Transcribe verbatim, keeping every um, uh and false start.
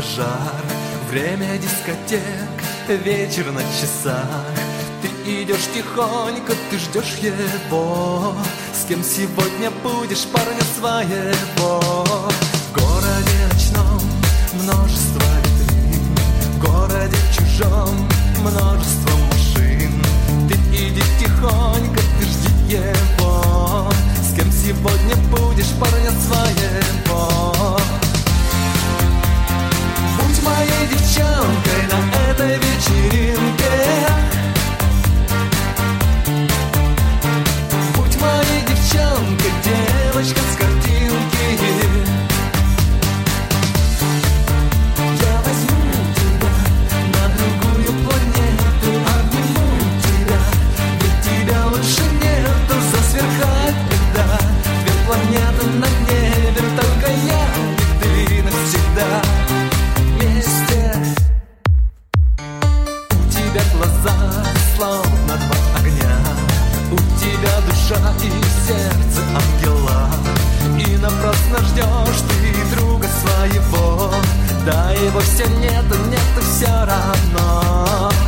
жар. Время дискотек, вечер на часах. Ты идешь тихонько, ты ждешь его. С кем сегодня будешь парня своего? В городе ночном множество витрин, в городе чужом множество машин. Ты иди тихонько, ты жди его. С кем сегодня будешь парня своего? Будь моей девчонкой на этой вечеринке. Будь моей девчонкой, девочка с картинки. Я возьму тебя на другую планету, обниму тебя, ведь тебя лучше нету. Засверкает беда, две планеты на небе, только я и ты навсегда вместе. У тебя глаза словно два огня, у тебя душа и сердце ангела. И напрасно ждешь ты друга своего, да его все нет, нет и все равно.